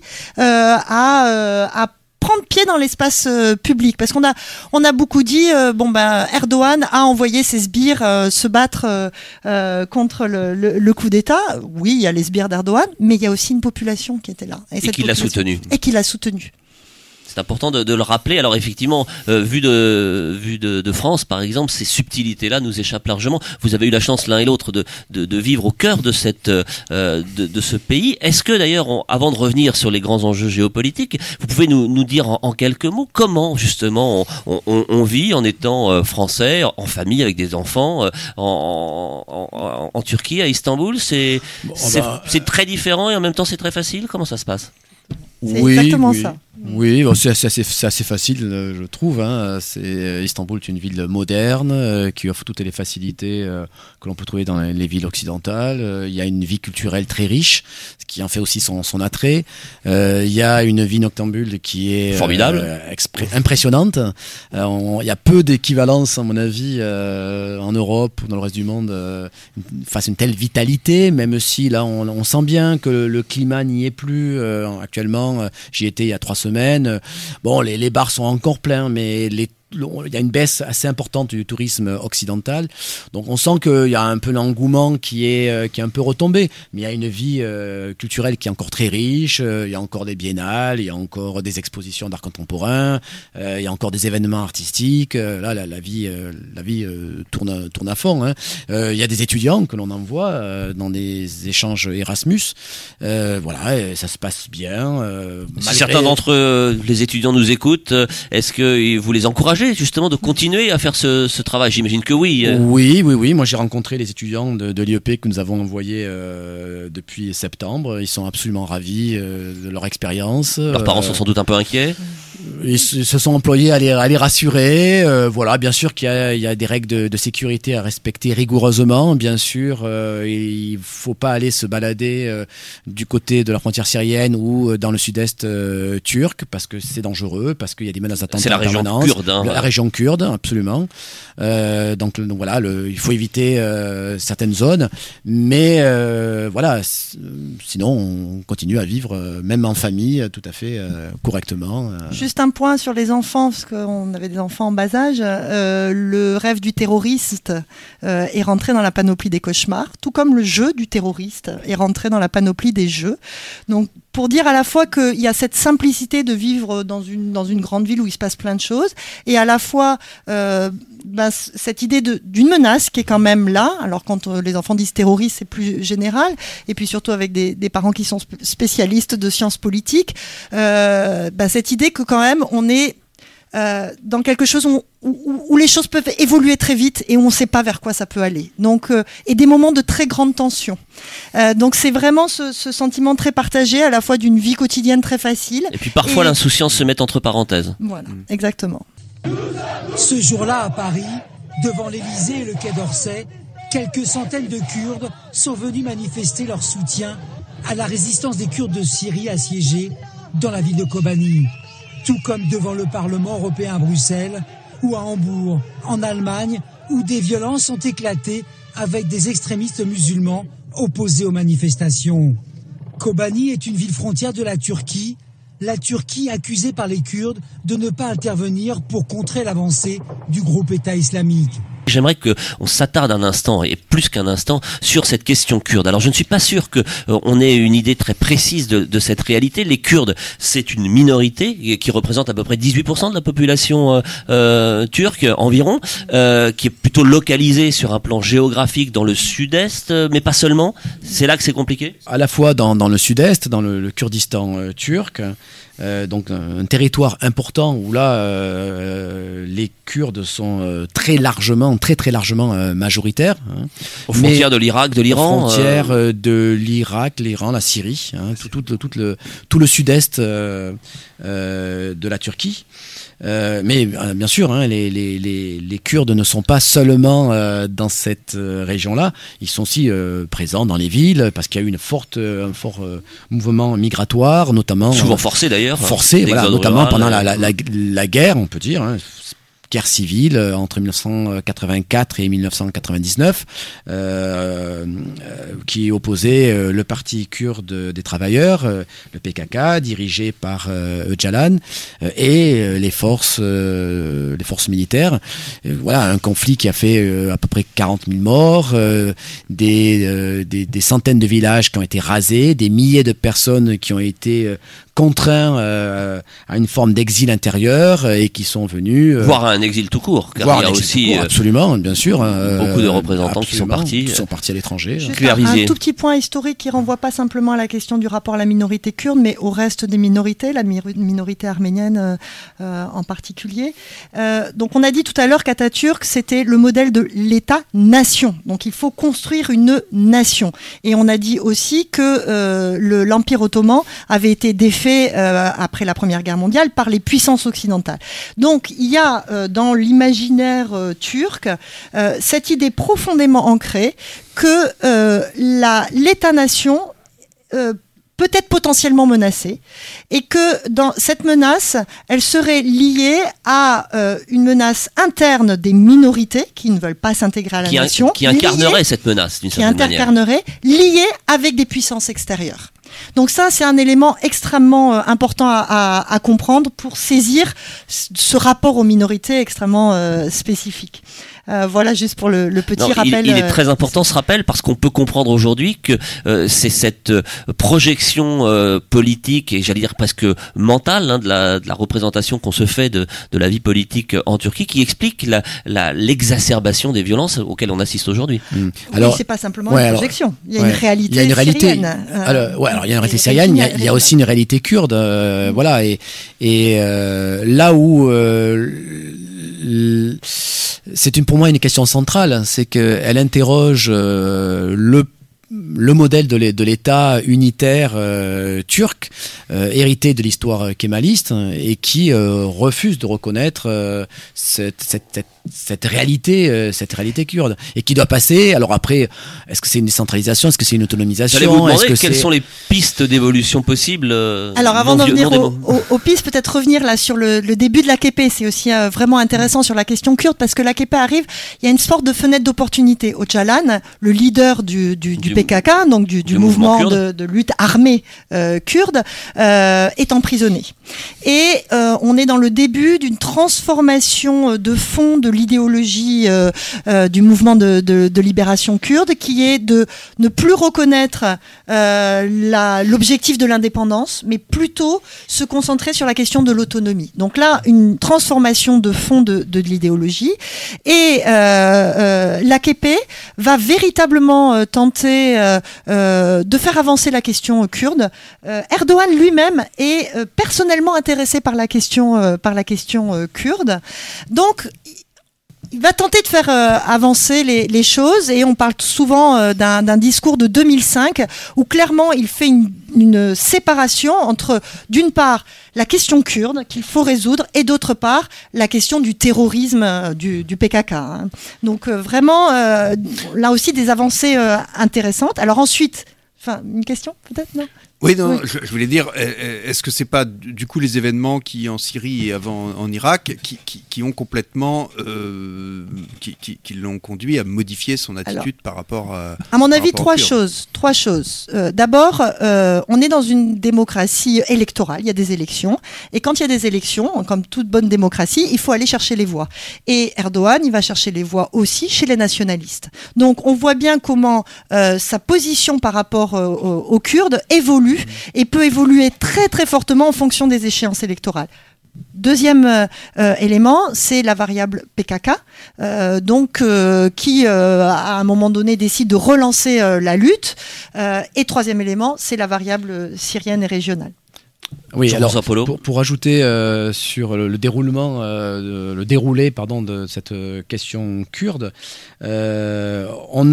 Speaker 4: à prendre pied dans l'espace public, parce qu'on a beaucoup dit Erdogan a envoyé ses sbires se battre contre le coup d'État. Oui, il y a les sbires d'Erdogan, mais il y a aussi une population qui était là
Speaker 3: et qui l'a soutenu. C'est important de le rappeler. Alors effectivement, vu de France, par exemple, ces subtilités-là nous échappent largement. Vous avez eu la chance l'un et l'autre de vivre au cœur de de ce pays. Est-ce que d'ailleurs, avant de revenir sur les grands enjeux géopolitiques, vous pouvez nous dire en quelques mots comment justement on vit en étant français, en famille avec des enfants, en Turquie, à Istanbul. C'est très différent et en même temps c'est très facile. Comment ça se passe ?
Speaker 4: C'est exactement ça.
Speaker 2: Oui, c'est assez facile, je trouve. Istanbul est une ville moderne qui offre toutes les facilités que l'on peut trouver dans les villes occidentales. Il y a une vie culturelle très riche, ce qui en fait aussi son attrait. Il y a une vie noctambule qui est
Speaker 3: formidable,
Speaker 2: impressionnante. Il y a peu d'équivalence, à mon avis, en Europe ou dans le reste du monde face à une telle vitalité, même si là on sent bien que le climat n'y est plus actuellement. J'y étais il y a 3 semaines. Bon, les bars sont encore pleins, mais il y a une baisse assez importante du tourisme occidental. Donc on sent qu'il y a un peu l'engouement qui est un peu retombé. Mais il y a une vie culturelle qui est encore très riche. Il y a encore des biennales, il y a encore des expositions d'art contemporain, il y a encore des événements artistiques. Là, la vie tourne à fond. Hein. Il y a des étudiants que l'on envoie dans des échanges Erasmus. Voilà, et ça se passe bien.
Speaker 3: Si certains d'entre les étudiants nous écoutent, est-ce que vous les encouragez justement de continuer à faire ce travail? J'imagine que oui.
Speaker 2: Oui. Moi, j'ai rencontré les étudiants de l'IEP que nous avons envoyés depuis septembre. Ils sont absolument ravis de leur expérience.
Speaker 3: Leurs parents sont sans doute un peu inquiets.
Speaker 2: Ils se sont employés à les rassurer. Voilà, bien sûr qu'il y a des règles de sécurité à respecter rigoureusement. Bien sûr, il faut pas aller se balader du côté de la frontière syrienne ou dans le sud-est turc parce que c'est dangereux, parce qu'il y a des menaces d'attentats.
Speaker 3: C'est la région kurde.
Speaker 2: La région kurde, absolument. Donc voilà, il faut éviter certaines zones, mais voilà. Sinon, on continue à vivre, même en famille, tout à fait correctement.
Speaker 4: Juste un point sur les enfants, parce qu'on avait des enfants en bas âge. Le rêve du terroriste est rentré dans la panoplie des cauchemars, tout comme le jeu du terroriste est rentré dans la panoplie des jeux. Donc, pour dire à la fois qu'il y a cette simplicité de vivre dans une grande ville où il se passe plein de choses, et à la fois cette idée d'une menace qui est quand même là. Alors quand les enfants disent terroriste, c'est plus général, et puis surtout avec des parents qui sont spécialistes de sciences politiques, cette idée que quand même on est dans quelque chose où les choses peuvent évoluer très vite et où on ne sait pas vers quoi ça peut aller. Donc, et des moments de très grande tension. Donc c'est vraiment ce sentiment très partagé, à la fois d'une vie quotidienne très facile.
Speaker 3: Et puis parfois l'insouciance se met entre parenthèses.
Speaker 4: Voilà, exactement.
Speaker 8: Ce jour-là à Paris, devant l'Élysée et le Quai d'Orsay, quelques centaines de Kurdes sont venus manifester leur soutien à la résistance des Kurdes de Syrie assiégés dans la ville de Kobani. Tout comme devant le Parlement européen à Bruxelles ou à Hambourg, en Allemagne, où des violences ont éclaté avec des extrémistes musulmans opposés aux manifestations. Kobani est une ville frontière de la Turquie accusée par les Kurdes de ne pas intervenir pour contrer l'avancée du groupe État islamique.
Speaker 3: J'aimerais qu'on s'attarde un instant, et plus qu'un instant, sur cette question kurde. Alors je ne suis pas sûr qu'on ait une idée très précise de cette réalité. Les Kurdes, c'est une minorité qui représente à peu près 18% de la population turque environ, qui est plutôt localisée sur un plan géographique dans le sud-est, mais pas seulement. C'est là que c'est compliqué.
Speaker 2: À la fois dans le sud-est, dans le Kurdistan turc, donc un territoire important où là les Kurdes sont très largement majoritaires, hein.
Speaker 3: Aux frontières de l'Irak, de l'Iran.
Speaker 2: Aux frontières de l'Irak, l'Iran, la Syrie, hein, tout le sud-est de la Turquie. Mais bien sûr, hein, les Kurdes ne sont pas seulement dans cette région-là, ils sont aussi présents dans les villes parce qu'il y a eu un fort mouvement migratoire, notamment
Speaker 3: souvent forcé d'ailleurs.
Speaker 2: Forcé, voilà, notamment pendant la guerre, on peut dire. Hein, guerre civile entre 1984 et 1999 qui opposait le parti kurde des travailleurs, le PKK dirigé par Öcalan et les forces militaires. Voilà, un conflit qui a fait à peu près 40 000 morts, des centaines de villages qui ont été rasés, des milliers de personnes qui ont été contraints à une forme d'exil intérieur et qui sont venus
Speaker 3: voire à un exil tout court, car il y a aussi
Speaker 2: absolument, bien sûr,
Speaker 3: beaucoup de représentants qui sont partis
Speaker 2: à l'étranger.
Speaker 4: Juste un tout petit point historique qui renvoie pas simplement à la question du rapport à la minorité kurde, mais au reste des minorités, la minorité arménienne en particulier. Donc on a dit tout à l'heure qu'Atatürk c'était le modèle de l'État-nation. Donc il faut construire une nation. Et on a dit aussi que l'Empire ottoman avait été défait après la Première Guerre mondiale par les puissances occidentales. Donc il y a dans l'imaginaire turc cette idée profondément ancrée que l'État-nation peut être potentiellement menacée et que dans cette menace, elle serait liée à une menace interne des minorités qui ne veulent pas s'intégrer à la nation.
Speaker 3: Qui incarnerait cette menace d'une certaine manière.
Speaker 4: Liée avec des puissances extérieures. Donc ça, c'est un élément extrêmement important à comprendre pour saisir ce rapport aux minorités extrêmement spécifique. Voilà, juste pour le petit rappel.
Speaker 3: Il est très important ce rappel parce qu'on peut comprendre aujourd'hui que c'est cette projection politique et j'allais dire presque mentale de la représentation qu'on se fait de la vie politique en Turquie qui explique l'exacerbation des violences auxquelles on assiste aujourd'hui.
Speaker 4: Alors, oui, c'est pas simplement une projection. Il y a une réalité.
Speaker 2: Il y a une réalité.
Speaker 4: Syrienne.
Speaker 2: Alors il y a une réalité syrienne. Il y a aussi une réalité kurde. Voilà. Et là où c'est pour moi une question centrale, c'est qu'elle interroge le modèle de l'État unitaire turc, hérité de l'histoire kémaliste, et qui refuse de reconnaître cette réalité kurde, et qui doit passer. Alors après, est-ce que c'est une décentralisation, est-ce que c'est une autonomisation?
Speaker 3: J'allais vous demander quelles sont les pistes d'évolution possibles.
Speaker 4: Alors avant d'en venir aux pistes, peut-être revenir là sur le début de l'AKP. C'est aussi vraiment intéressant sur la question kurde, parce que l'AKP arrive, il y a une sorte de fenêtre d'opportunité. Öcalan, le leader du PKK, donc du mouvement de lutte armée kurde, est emprisonné. Et on est dans le début d'une transformation de fond de l'idéologie du mouvement de libération kurde, qui est de ne plus reconnaître l'objectif de l'indépendance, mais plutôt se concentrer sur la question de l'autonomie. Donc là, une transformation de fond de l'idéologie. Et l'AKP va véritablement tenter de faire avancer la question kurde. Erdogan lui-même est personnellement intéressé par la question kurde. Donc, il va tenter de faire avancer les choses, et on parle souvent d'un discours de 2005 où clairement il fait une séparation entre, d'une part, la question kurde qu'il faut résoudre, et d'autre part, la question du terrorisme du PKK. Hein. Donc vraiment, là aussi, des avancées intéressantes. Alors ensuite, une question peut-être, non ?
Speaker 5: Oui, non, oui. Je voulais dire, est-ce que c'est pas du coup les événements qui en Syrie et avant en Irak qui ont complètement qui l'ont conduit à modifier son attitude par rapport à
Speaker 4: mon avis, trois choses. D'abord, on est dans une démocratie électorale, il y a des élections, et quand il y a des élections, comme toute bonne démocratie, il faut aller chercher les voix. Et Erdogan, il va chercher les voix aussi chez les nationalistes. Donc on voit bien comment sa position par rapport aux Kurdes évolue, et peut évoluer très très fortement en fonction des échéances électorales. Deuxième élément, c'est la variable PKK, qui à un moment donné décide de relancer la lutte. Et troisième élément, c'est la variable syrienne et régionale.
Speaker 2: Oui, alors pour ajouter sur le déroulé de cette question kurde, on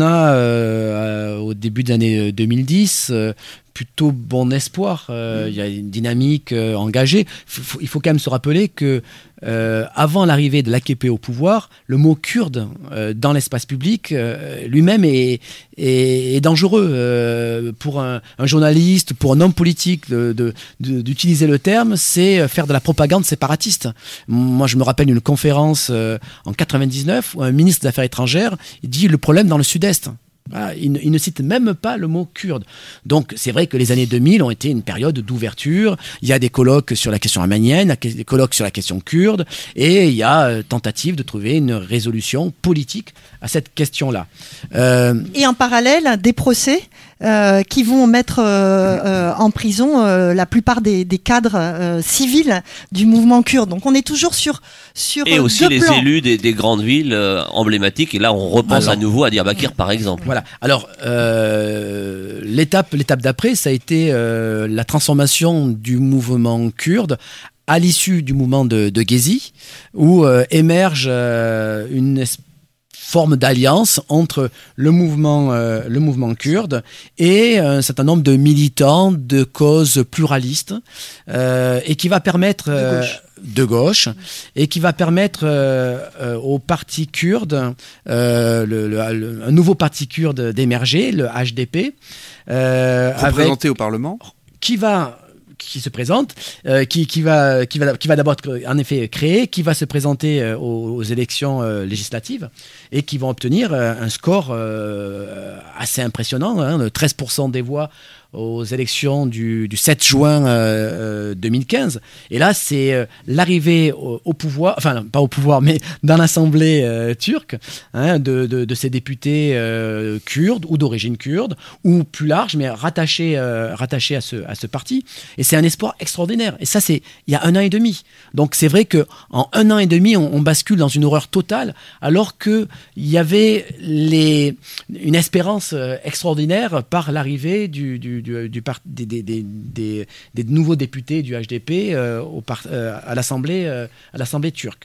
Speaker 2: a au début des années 2010 plutôt bon espoir. Il y a une dynamique engagée. Il faut quand même se rappeler que avant l'arrivée de l'AKP au pouvoir, le mot kurde dans l'espace public lui-même est dangereux. Pour un journaliste, pour un homme politique, d'utiliser le terme, c'est faire de la propagande séparatiste. Moi, je me rappelle une conférence en 99 où un ministre des Affaires étrangères dit le problème dans le Sud-Est. Voilà, il ne cite même pas le mot kurde. Donc c'est vrai que les années 2000 ont été une période d'ouverture. Il y a des colloques sur la question arménienne, des colloques sur la question kurde, et il y a tentative de trouver une résolution politique à cette question-là.
Speaker 4: Et en parallèle, des procès qui vont mettre en prison la plupart des cadres civils du mouvement kurde. Donc on est toujours sur
Speaker 3: et aussi les élus des grandes villes emblématiques. Et là, on repense à nouveau à Diyarbakir, par exemple.
Speaker 2: Voilà. Alors l'étape d'après, ça a été la transformation du mouvement kurde à l'issue du mouvement de Gezi, où émerge une forme d'alliance entre le mouvement kurde et un certain nombre de militants de causes pluralistes, et qui va permettre de gauche, et qui va permettre au parti kurde, un nouveau parti kurde d'émerger, le HDP,
Speaker 5: représenté au Parlement,
Speaker 2: qui se présente, qui va d'abord en effet créer, qui va se présenter aux élections législatives, et qui vont obtenir un score assez impressionnant, 13% des voix aux élections du 7 juin 2015. Et là, c'est l'arrivée au pouvoir, enfin pas au pouvoir, mais dans l'Assemblée turque, de ces députés kurdes ou d'origine kurde, ou plus large, mais rattachés à ce parti. Et c'est un espoir extraordinaire. Et ça, c'est il y a 1 an et demi. Donc c'est vrai qu'en 1 an et demi, on bascule dans une horreur totale, alors qu'il y avait une espérance extraordinaire par l'arrivée des nouveaux députés du HDP à l'Assemblée turque.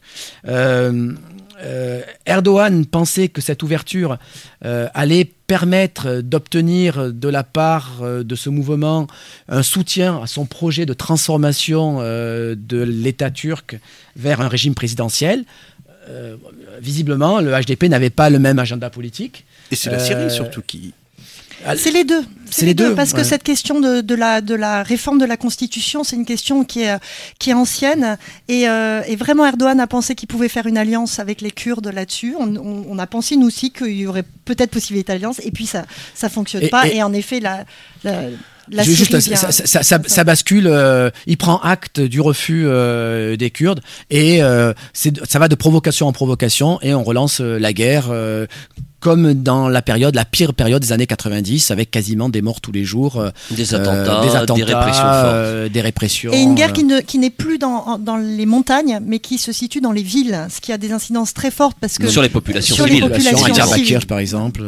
Speaker 2: Erdogan pensait que cette ouverture allait permettre d'obtenir de la part de ce mouvement un soutien à son projet de transformation de l'État turc vers un régime présidentiel. Visiblement, le HDP n'avait pas le même agenda politique.
Speaker 5: Et c'est la Syrie surtout qui...
Speaker 4: C'est les deux. C'est les deux parce que cette question de la réforme de la Constitution, c'est une question qui est ancienne et vraiment Erdogan a pensé qu'il pouvait faire une alliance avec les Kurdes là-dessus. On a pensé nous aussi qu'il y aurait peut-être possibilité d'alliance et puis ça fonctionne pas et en effet ça bascule. Il prend acte du refus des Kurdes et ça va de provocation en provocation et on relance la guerre. Comme dans la pire période des années 90, avec quasiment des morts tous les jours,
Speaker 3: des attentats, des répressions fortes.
Speaker 4: Des répressions. Et une guerre qui n'est plus dans les montagnes, mais qui se situe dans les villes, ce qui a des incidences très fortes. Parce que
Speaker 3: sur les populations
Speaker 2: civiles. À Diyarbakir, par exemple.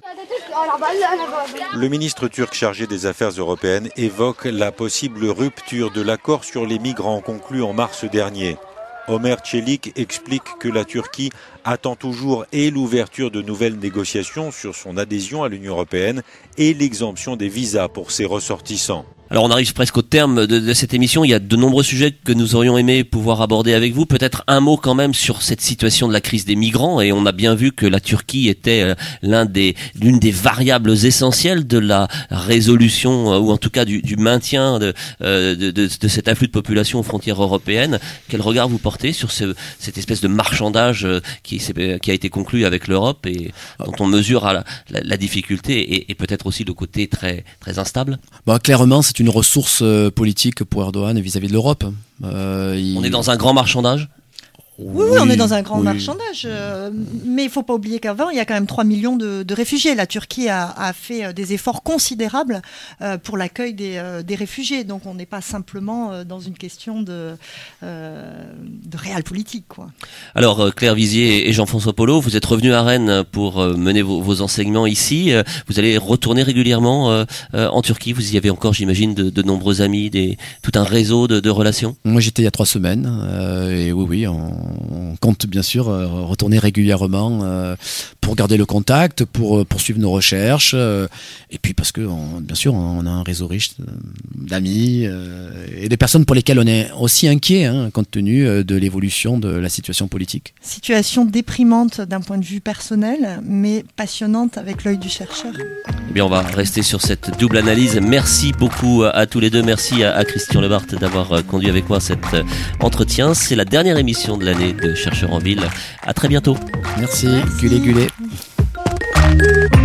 Speaker 9: Le ministre turc chargé des Affaires européennes évoque la possible rupture de l'accord sur les migrants conclu en mars dernier. Ömer Çelik explique que la Turquie attend toujours et l'ouverture de nouvelles négociations sur son adhésion à l'Union européenne et l'exemption des visas pour ses ressortissants.
Speaker 3: Alors on arrive presque au terme de cette émission, il y a de nombreux sujets que nous aurions aimé pouvoir aborder avec vous, peut-être un mot quand même sur cette situation de la crise des migrants, et on a bien vu que la Turquie était l'une des variables essentielles de la résolution, ou en tout cas du maintien de cet afflux de population aux frontières européennes. Quel regard vous portez sur cette espèce de marchandage qui a été conclu avec l'Europe et dont on mesure la difficulté et peut-être aussi le côté très, très instable?
Speaker 2: Clairement, c'est une ressource politique pour Erdogan vis-à-vis de l'Europe.
Speaker 3: On est dans un grand marchandage ?
Speaker 4: Oui, on est dans un grand marchandage. Mais il ne faut pas oublier qu'avant, il y a quand même 3 millions de réfugiés. La Turquie a fait des efforts considérables pour l'accueil des réfugiés. Donc on n'est pas simplement dans une question de réel politique, quoi.
Speaker 3: Alors Claire Vizier et Jean-François Paulot, vous êtes revenus à Rennes pour mener vos enseignements ici. Vous allez retourner régulièrement en Turquie. Vous y avez encore, j'imagine, de nombreux amis, tout un réseau de relations.
Speaker 2: Moi j'étais il y a 3 semaines. Et oui, on compte bien sûr retourner régulièrement pour garder le contact, pour poursuivre nos recherches, et puis parce que bien sûr on a un réseau riche d'amis et des personnes pour lesquelles on est aussi inquiet, compte tenu de l'évolution de la situation politique.
Speaker 4: Situation déprimante d'un point de vue personnel, mais passionnante avec l'œil du chercheur.
Speaker 3: Eh bien, on va rester sur cette double analyse. Merci beaucoup à tous les deux. Merci à Christian Lebarthe d'avoir conduit avec moi cet entretien. C'est la dernière émission de l'année de Chercheurs en Ville. À très bientôt.
Speaker 2: Merci. Gulé.